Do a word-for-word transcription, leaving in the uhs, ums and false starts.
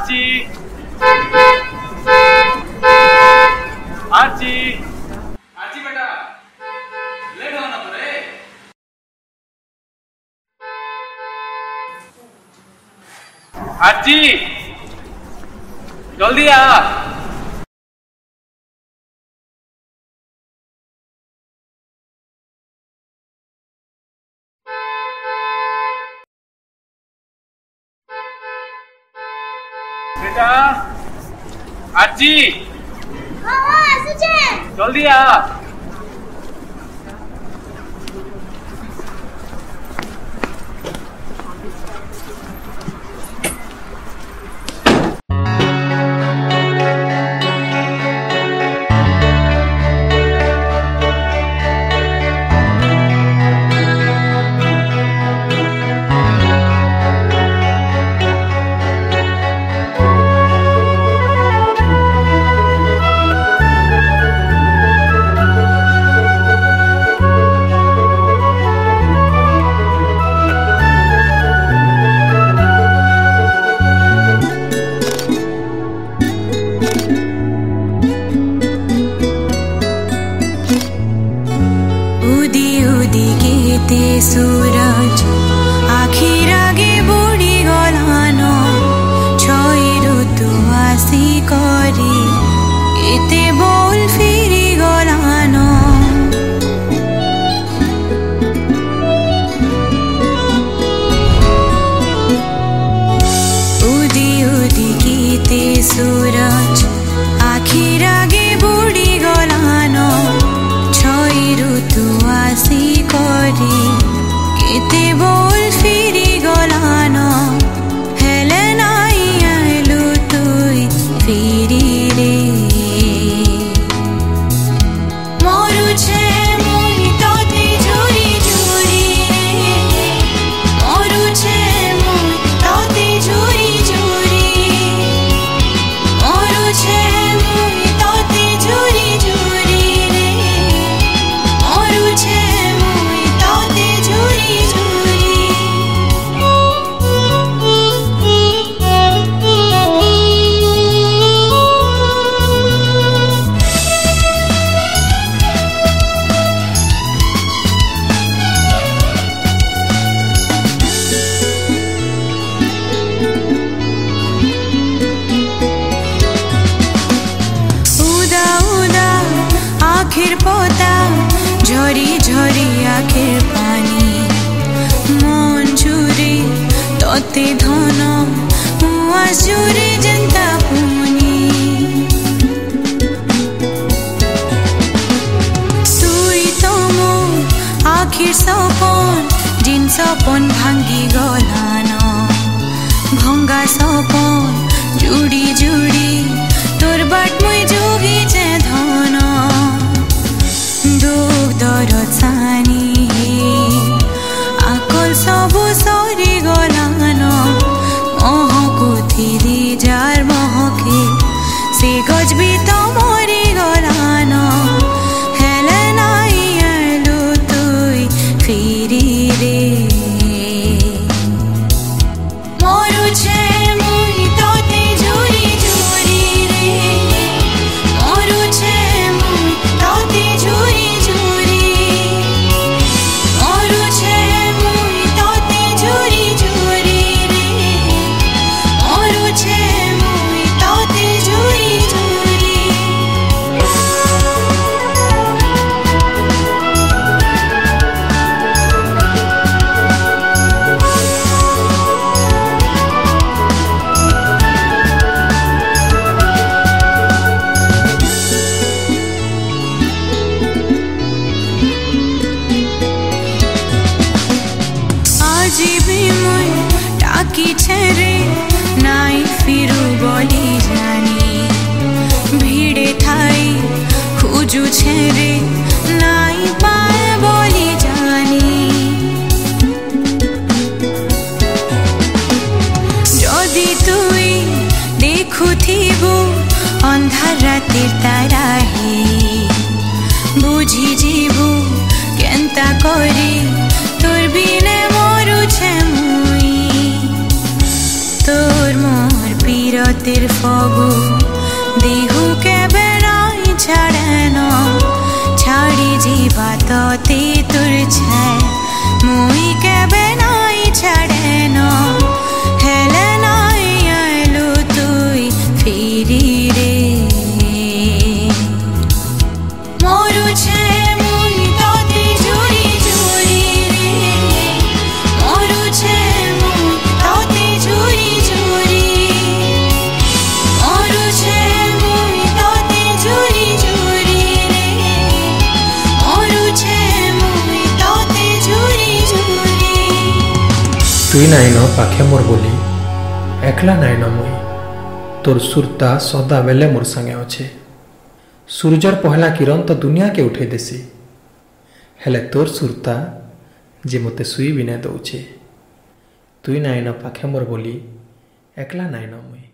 आरची आरची आरची बेटा लेट होना पड़े। आरची जल्दी आ। बेटा आरची जल्दी आ। सूरज आखिर आगे बुड़ी गलानो छई ऋतु आसी करी एते बोल फिरी गलानो उदी उदी गीते सूरज आखिर आगे बुड़ी गलानो छई ऋतु आसी करी केते बोल फिरी गलानो हेले नाई आइलु तुई फिरी रे मरुछे मुई तोते झुरी झुरी रे मरुछे मुई तोते झुरी झुरी मरुछे मुई तोते झुरी झुरी रे मरुछे आखिर पोता झरी झरी आखिर पानी मन झुरी तोते धन मुआ झुरी जनता पुनी तुई तो मो आखिर सपन जिन सपन भांगी गलान भंगा सपन जुड़ी जुड़ी तोर बाट मुई जोगी जे धन दुख दरद सानी आकल सबु सरी गलान महकु थिरी जार महके से गज भी तो मरी गलान हेले नाई आइलु तुई फिरी रे मरुछे मुई तोते झुरी झुरी रे मरुछे मुई तोते झुरी झुरी मरुछे मुई तोते झुरी झुरी रे मरुछे मुई तोते झुरी झुरी आजी भी मुई टाकी छेरे नाई फिरू बोली जानी भीड़े थाई खुजू छेरे नाई पाए बोली जानी जदि तुई देखु थिबु अंधार रातिर तारा हे बुझी जीबु केंता करी तोर बिने मरुछे मुई तोर मोर पीर বিরতির ফগু দেহু কেবে নাই ছাড়ে না ছাড়ি যা ততে তোর ছায় মুই কেবে নাই ছাড়ে না হেলে নাই আইলু তুই ফিরি রে মরুছে মুই ততে ঝুরি ঝুরি রে মরুছে মুই ততে ঝুরি ঝুরি মরুছে মুই ততে ঝুরি ঝুরি রে মরুছে মুই ততে ঝুরি ঝুরি তুই নাইন পাখে মোর বলি একলা নাইন মুই তোর সুরতা সদা বেলে মোর সাଙ୍ଗে অছে সূর্যর পহলা কিরণ তো দুনিয়া के उठे देसी हेले तोर सुरता जे मते सुई बिना दउछे तुई नाइनो पाखे मोर बोली एकला नाइनो मुई।